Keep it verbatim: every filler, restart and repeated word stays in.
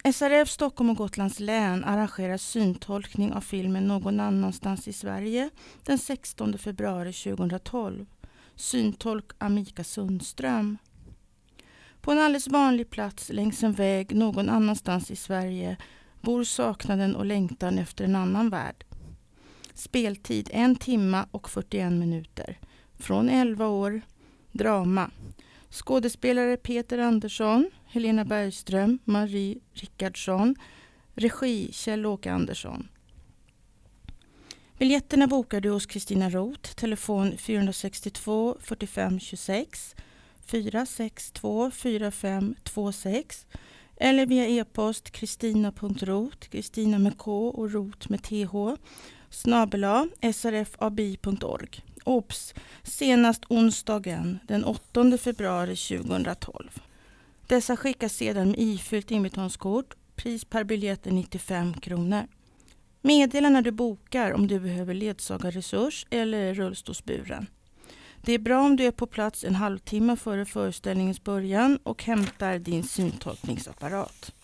S R F Stockholm och Gotlands län arrangerar syntolkning av filmen Någon annanstans i Sverige den sextonde februari tjugohundratolv. Syntolk Amika Sundström. På en alldeles vanlig plats längs en väg någon annanstans i Sverige bor saknaden och längtan efter en annan värld. Speltid en timma och fyrtioen minuter. Från elva år. Drama. Skådespelare Peter Andersson, Helena Bergström, Marie Rickardsson. Regi Kjell-Åke Andersson. Biljetterna bokar du hos Kristina Roth, telefon fyra sex två fyrtiofem tjugosex, fyra sex två fyra fem två sex eller via e-post kristina punkt roth, Kristina med K och Roth med T H, snabel-a srfab punkt org. Ops, senast onsdagen den åttonde februari tjugohundratolv. Dessa skickas sedan med ifyllt inbetalningskort, pris per biljett är nittiofem kronor. Meddela när du bokar om du behöver ledsagarresurs eller är rullstolsburen. Det är bra om du är på plats en halvtimme före föreställningens början och hämtar din syntolkningsapparat.